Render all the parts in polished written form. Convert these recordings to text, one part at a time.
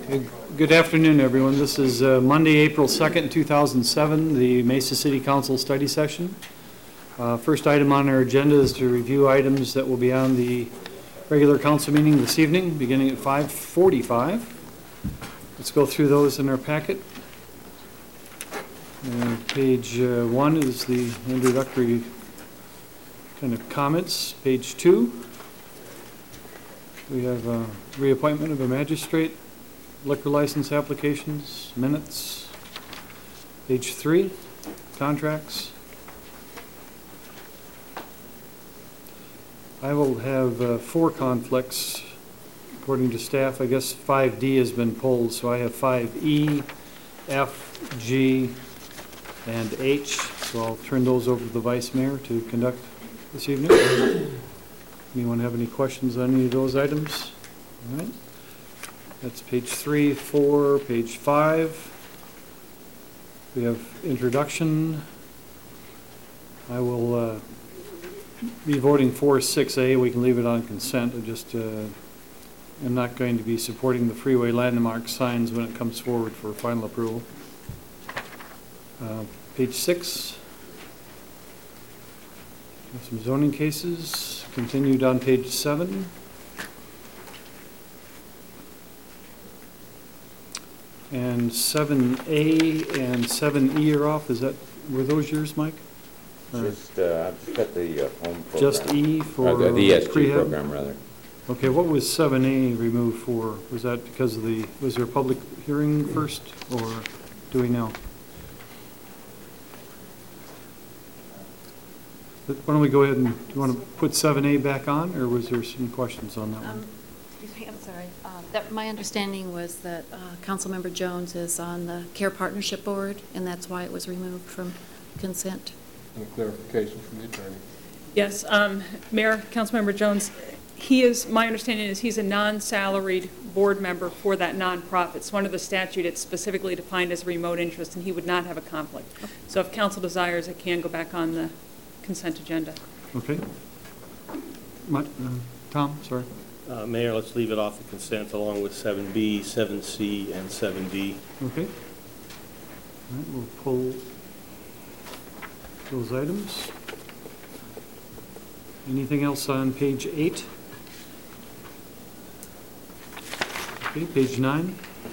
Good afternoon, everyone. This is Monday, April 2nd, 2007, the Mesa City Council study session. First item on our agenda is to review items that will be on the regular council meeting this evening, beginning at 5:45. Let's go through those in our packet. Page 1 is the introductory kind of comments. Page 2, we have reappointment of a magistrate, liquor license applications, minutes. Page 3, contracts. I will have 4 conflicts according to staff. I guess 5D has been pulled, so I have 5E, F, G, and H. So I'll turn those over to the Vice Mayor to conduct this evening. Anyone have any questions on any of those items? All right. That's page 3, 4, page 5. We have introduction. I will be voting for 6A. We can leave it on consent. I just am not going to be supporting the freeway landmark signs when it comes forward for final approval. Page 6. Some zoning cases. Continued on page 7. And 7A and 7E are off. Were those yours, Mike? Just, I've just got the home program. Just E for the ESG prehab? program, rather. Okay, what was 7A removed for? Was that because of was there a public hearing first, or do we know? Why don't we go ahead and, do you want to put 7A back on, or was there some questions on that one? Excuse me, I'm sorry. My understanding was that Councilmember Jones is on the Care Partnership Board, and that's why it was removed from consent. And a clarification from the attorney. Yes, Mayor, Councilmember Jones, my understanding is he's a non-salaried board member for that nonprofit. It's one of the statute, it's specifically defined as a remote interest, and he would not have a conflict. So if council desires, it can go back on the consent agenda. Okay. Tom, sorry. Mayor, let's leave it off the consent along with 7B, 7C, and 7D. Okay. All right, we'll pull those items. Anything else on page 8? Okay, page 9.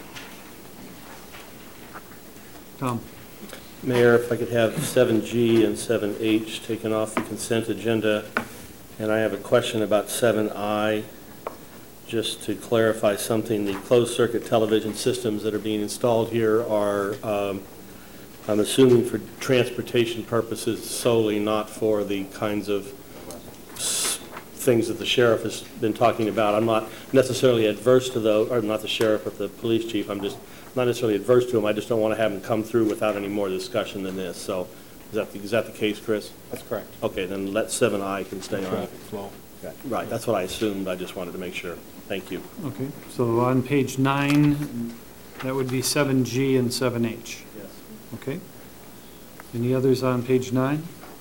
Tom. Mayor, if I could have 7G and 7H taken off the consent agenda, and I have a question about 7I. Just to clarify something, the closed-circuit television systems that are being installed here are, I'm assuming, for transportation purposes solely, not for the kinds of things that the sheriff has been talking about. I'm not necessarily adverse to those, or not the sheriff, but the police chief. I'm just not necessarily adverse to them. I just don't want to have them come through without any more discussion than this. So is that the case, Chris? That's correct. Okay, then let 7I can stay on. Traffic flow. Right, that's what I assumed. I just wanted to make sure. Thank you. Okay, so on page 9, that would be 7G and 7H. Yes. Okay. Any others on page 9?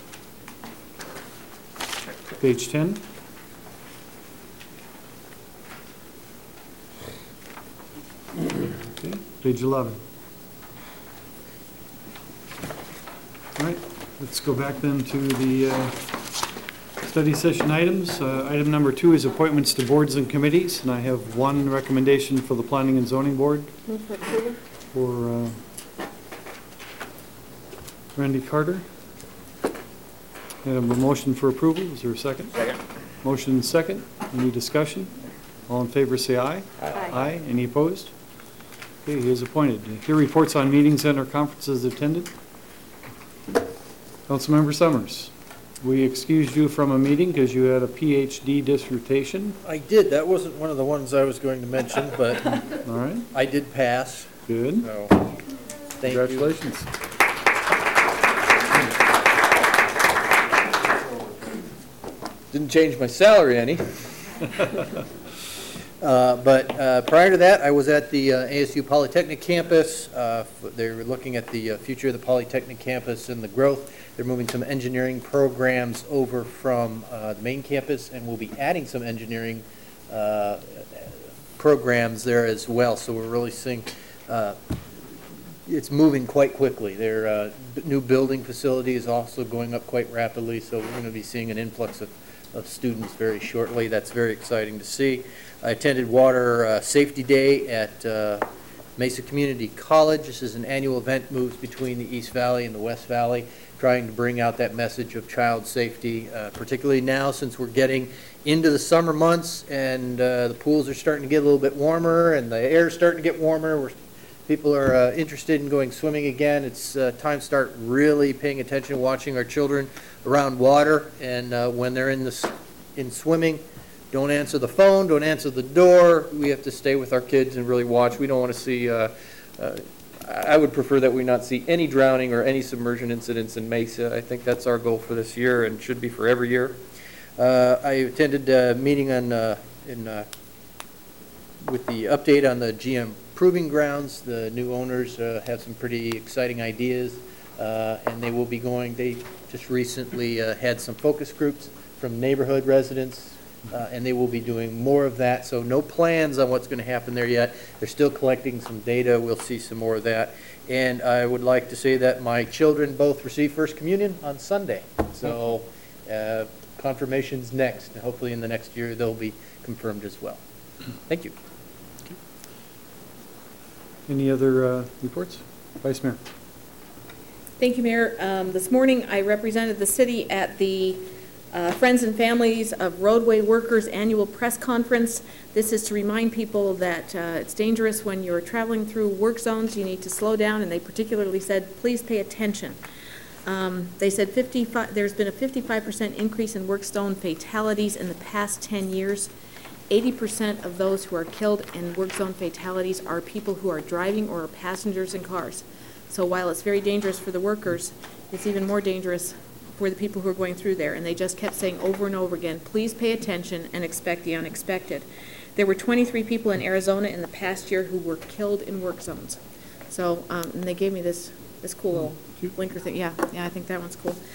Page 10? Okay, page 11. All right, let's go back then to the study session items. Item number 2 is appointments to boards and committees, and I have one recommendation for the Planning and Zoning Board for Randy Carter. I have a motion for approval. Is there a second? Second. Motion and second. Any discussion? All in favor say aye. Aye. Aye. Any opposed? Okay, he is appointed. Here reports on meetings and or conferences attended. Councilmember Summers. We excused you from a meeting because you had a PhD dissertation. I did. That wasn't one of the ones I was going to mention, but All right, I did pass. good. So, thank Congratulations. you. Didn't change my salary any. But prior to that, I was at the ASU Polytechnic campus. They were looking at the future of the Polytechnic campus and the growth. They're moving some engineering programs over from the main campus, and we'll be adding some engineering programs there as well. So we're really seeing it's moving quite quickly. Their new building facility is also going up quite rapidly, so we're going to be seeing an influx of students very shortly. That's very exciting to see. I attended Water Safety Day at Mesa Community College. This is an annual event, moves between the East Valley and the West Valley, trying to bring out that message of child safety, particularly now since we're getting into the summer months and the pools are starting to get a little bit warmer and the air's starting to get warmer. People are interested in going swimming again. It's time to start really paying attention, watching our children around water, and when they're in swimming, don't answer the phone, don't answer the door. We have to stay with our kids and really watch. We don't want to see, I would prefer that we not see any drowning or any submersion incidents in Mesa. I think that's our goal for this year and should be for every year. I attended a meeting on, with the update on the GM Proving Grounds. The new owners have some pretty exciting ideas, and they will be going, they just recently had some focus groups from neighborhood residents, and they will be doing more of that. So no plans on what's going to happen there yet. They're still collecting some data. We'll see some more of that. And I would like to say that my children both received First Communion on Sunday. So confirmation's next. Hopefully in the next year they'll be confirmed as well. Thank you. Any other reports? Vice Mayor. Thank you, Mayor. This morning I represented the city at the Friends and Families of Roadway Workers Annual Press Conference. This is to remind people that it's dangerous when you're traveling through work zones. You need to slow down, and they particularly said, please pay attention. They said there's been a 55% increase in work zone fatalities in the past 10 years. 80% of those who are killed in work zone fatalities are people who are driving or are passengers in cars. So while it's very dangerous for the workers, it's even more dangerous for the people who are going through there. And they just kept saying over and over again, please pay attention and expect the unexpected. There were 23 people in Arizona in the past year who were killed in work zones. So, and they gave me this cool little blinker thing. Yeah, I think that one's cool.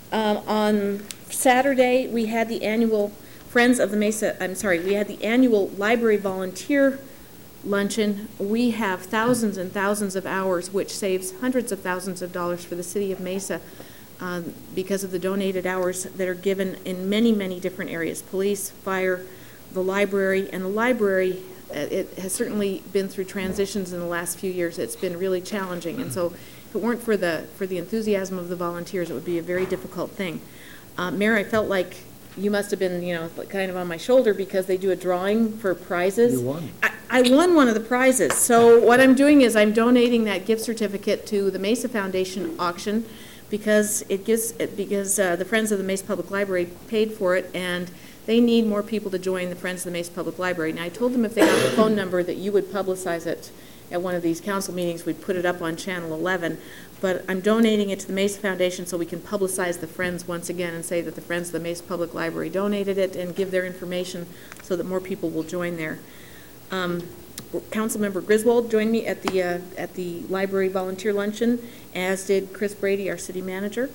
On Saturday, we had the annual Friends of the Mesa, we had the annual Library Volunteer Luncheon. We have thousands and thousands of hours, which saves hundreds of thousands of dollars for the city of Mesa because of the donated hours that are given in many, many different areas, police, fire, the library. And the library, it has certainly been through transitions in the last few years. It's been really challenging. And so if it weren't for the enthusiasm of the volunteers, it would be a very difficult thing. Mayor, I felt like you must have been, kind of on my shoulder because they do a drawing for prizes. You won. I won one of the prizes. So what I'm doing is I'm donating that gift certificate to the Mesa Foundation auction because the Friends of the Mesa Public Library paid for it, and they need more people to join the Friends of the Mesa Public Library. And I told them if they got the phone number that you would publicize it at one of these council meetings, we'd put it up on Channel 11. But I'm donating it to the Mesa Foundation so we can publicize the Friends once again and say that the Friends of the Mesa Public Library donated it and give their information so that more people will join there. Councilmember Griswold joined me at the Library Volunteer Luncheon, as did Chris Brady, our city manager.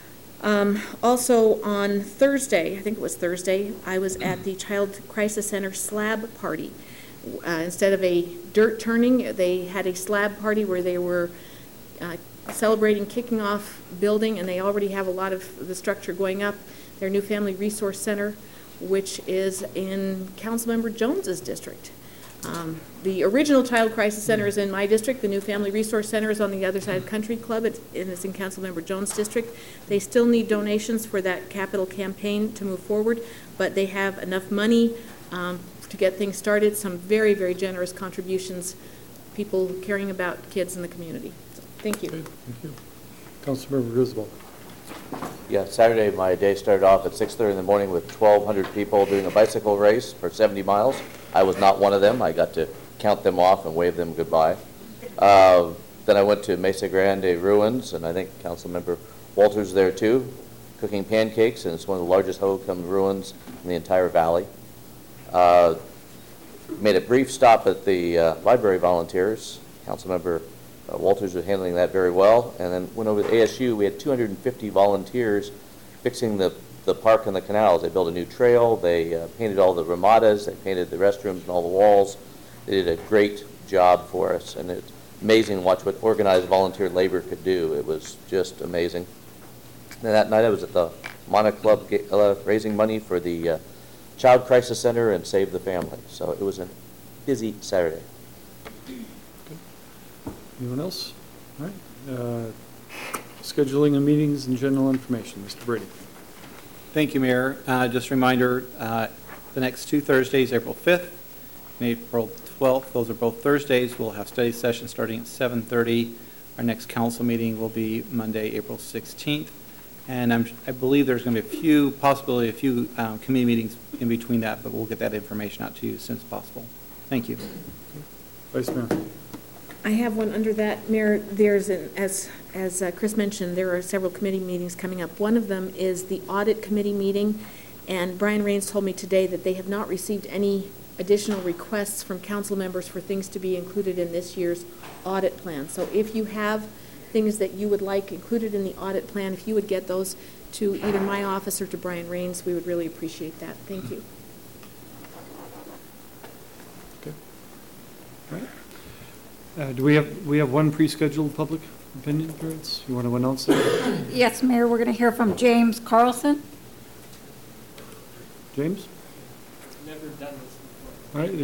Also on Thursday, I think it was Thursday, I was at the Child Crisis Center slab party. Instead of a dirt turning, they had a slab party where they were celebrating kicking off building, and they already have a lot of the structure going up. Their new Family Resource Center, which is in Councilmember Jones's district. The original Child Crisis Center is in my district. The new Family Resource Center is on the other side of Country Club, and it's in Councilmember Jones' district. They still need donations for that capital campaign to move forward, but they have enough money to get things started. Some very, very generous contributions, people caring about kids in the community. So, thank you. Okay, thank you. Councilmember Griswold. Yeah, Saturday my day started off at 6:30 in the morning with 1,200 people doing a bicycle race for 70 miles. I was not one of them. I got to count them off and wave them goodbye. Then I went to Mesa Grande Ruins, and I think Councilmember Walters there too, cooking pancakes, and it's one of the largest Hohokam ruins in the entire valley. Made a brief stop at the library volunteers. Councilmember Walters was handling that very well, and then went over to ASU. We had 250 volunteers fixing the park and the canals. They built a new trail, they painted all the ramadas, they painted the restrooms and all the walls. They did a great job for us, and it's amazing to watch what organized volunteer labor could do. It was just amazing. And that night I was at the Mana Club raising money for the Child Crisis Center and Save the Family. So it was a busy Saturday. Anyone else? All right. Scheduling of meetings and general information. Mr. Brady. Thank you, Mayor. Just a reminder, the next 2 Thursdays, April 5th and April 12th, those are both Thursdays. We'll have study sessions starting at 7:30. Our next council meeting will be Monday, April 16th. And I believe there's going to be possibly a few committee meetings in between that, but we'll get that information out to you as soon as possible. Thank you. Vice Mayor. I have one under that, Mayor. There's, as Chris mentioned, there are several committee meetings coming up. One of them is the audit committee meeting, and Brian Raines told me today that they have not received any additional requests from council members for things to be included in this year's audit plan. So if you have things that you would like included in the audit plan, if you would get those to either my office or to Brian Raines, we would really appreciate that. Thank you. Okay. All right. Do we have one pre-scheduled public opinion appearance? You want to announce that? Yes, Mayor, we're going to hear from James Carlson. James? Never done this before. All right.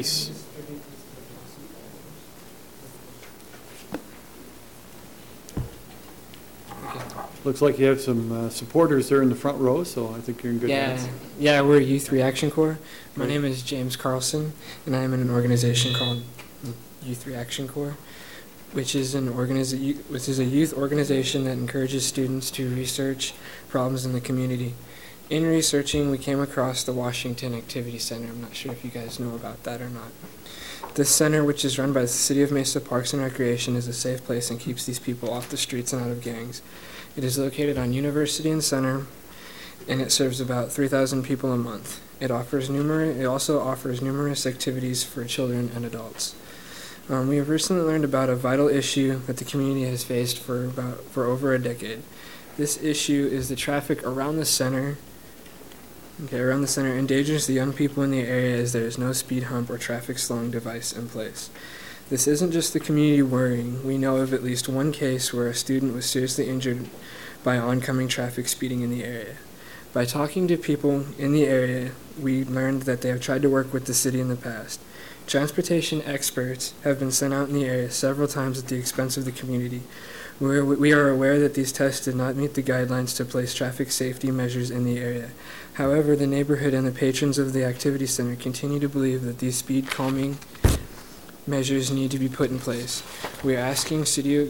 Looks like you have some supporters there in the front row, so I think you're in good hands. Yeah, we're Youth Reaction Corps. My name is James Carlson, and I am in an organization called Youth Reaction Corps, which is a youth organization that encourages students to research problems in the community. In researching, we came across the Washington Activity Center. I'm not sure if you guys know about that or not. This center, which is run by the City of Mesa Parks and Recreation, is a safe place and keeps these people off the streets and out of gangs. It is located on University and Center, and it serves about 3,000 people a month. It also offers numerous activities for children and adults. We have recently learned about a vital issue that the community has faced for over a decade. This issue is the traffic around the center. Around the center endangers the young people in the area as there is no speed hump or traffic slowing device in place. This isn't just the community worrying. We know of at least one case where a student was seriously injured by oncoming traffic speeding in the area. By talking to people in the area, we learned that they have tried to work with the city in the past. Transportation experts have been sent out in the area several times at the expense of the community. We are aware that these tests did not meet the guidelines to place traffic safety measures in the area. However, the neighborhood and the patrons of the activity center continue to believe that these speed calming measures need to be put in place. We are asking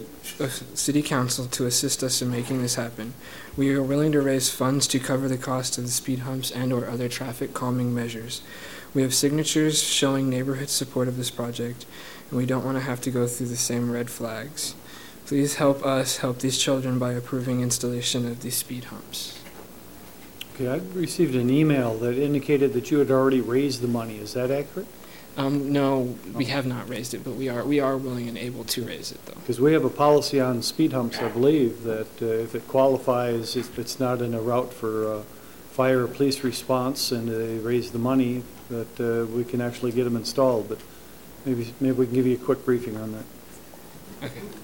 City Council to assist us in making this happen. We are willing to raise funds to cover the cost of the speed humps and or other traffic calming measures. We have signatures showing neighborhood support of this project, and we don't want to have to go through the same red flags. Please help us help these children by approving installation of these speed humps. Okay, I received an email that indicated that you had already raised the money. Is that accurate? No, we have not raised it, but we are willing and able to raise it, though. Because we have a policy on speed humps, I believe, that if it qualifies, if it's not in a route for fire or police response and they raise the money, that we can actually get them installed. But maybe we can give you a quick briefing on that.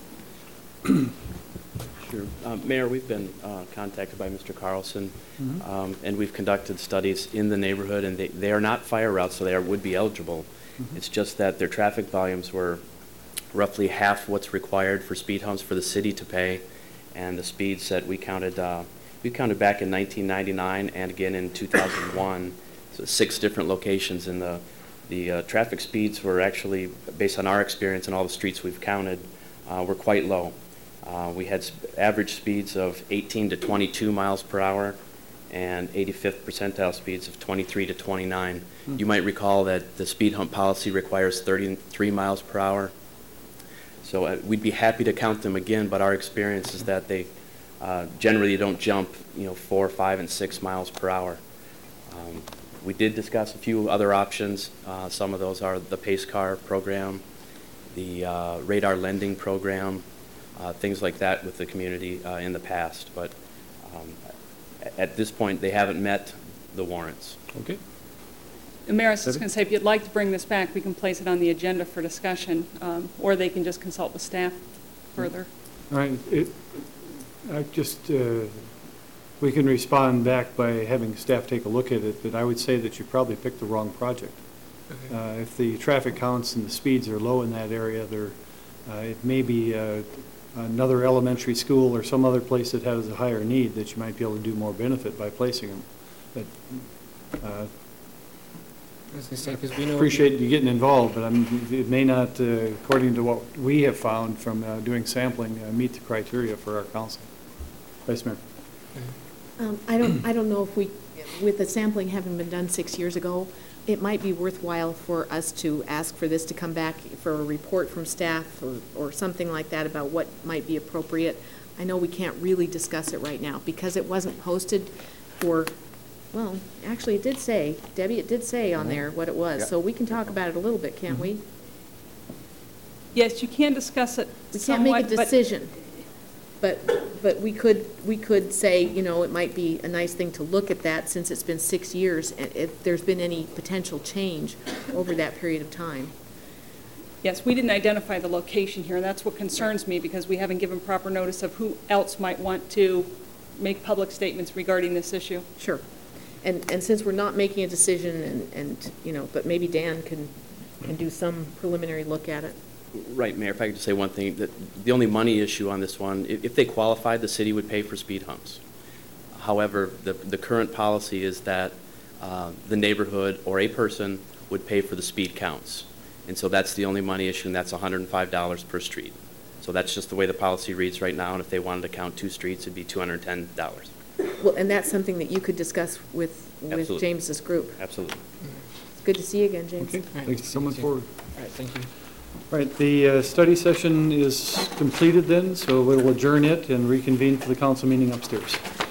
Okay. Sure. Mayor, we've been contacted by Mr. Carlson, and we've conducted studies in the neighborhood, and they are not fire routes, so they would be eligible. It's just that their traffic volumes were roughly half what's required for speed humps for the city to pay, and the speeds that we counted back in 1999 and again in 2001, so 6 different locations, and the traffic speeds were actually, based on our experience and all the streets we've counted, were quite low. We had average speeds of 18 to 22 miles per hour and 85th percentile speeds of 23 to 29. You might recall that the speed hump policy requires 33 miles per hour. So we'd be happy to count them again, but our experience is that they generally don't jump 4, 5, and 6 miles per hour. We did discuss a few other options. Some of those are the PACE car program, the radar lending program, things like that with the community in the past, but at this point they haven't met the warrants. Okay. Mayor, I was just Debbie? going to say, if you'd like to bring this back, we can place it on the agenda for discussion, or they can just consult with staff further. All right, we can respond back by having staff take a look at it, but I would say that you probably picked the wrong project. If the traffic counts and the speeds are low in that area, it may be another elementary school or some other place that has a higher need that you might be able to do more benefit by placing them. But I was gonna say, 'cause we know. appreciate you getting involved, but it may not, according to what we have found from doing sampling, meet the criteria for our council. Vice Mayor. I don't know if with the sampling having been done 6 years ago, it might be worthwhile for us to ask for this to come back for a report from staff or something like that about what might be appropriate. I know we can't really discuss it right now because it wasn't posted for, well, actually it did say, Debbie, it did say on there what it was. Yeah. So we can talk about it a little bit, can't we? Yes, you can discuss it We can't make a somewhat, but decision, but we could say, you know, it might be a nice thing to look at that since it's been 6 years, and if there's been any potential change over that period of time. yes, we didn't identify the location here, and that's what concerns me, because we haven't given proper notice of who else might want to make public statements regarding this issue. Sure. And since we're not making a decision and, you know, but maybe Dan can do some preliminary look at it. Right, Mayor, if I could just say one thing, that the only money issue on this one, if they qualified, the city would pay for speed humps. However, the current policy is that the neighborhood or a person would pay for the speed counts. And so that's the only money issue, and that's $105 per street. So that's just the way the policy reads right now, and if they wanted to count 2 streets, it'd be $210. Well, and that's something that you could discuss with Absolutely. James's group. Absolutely. It's good to see you again, James. Okay, thanks for coming forward. All right, thank you. All right, the study session is completed then, so we'll adjourn it and reconvene for the council meeting upstairs.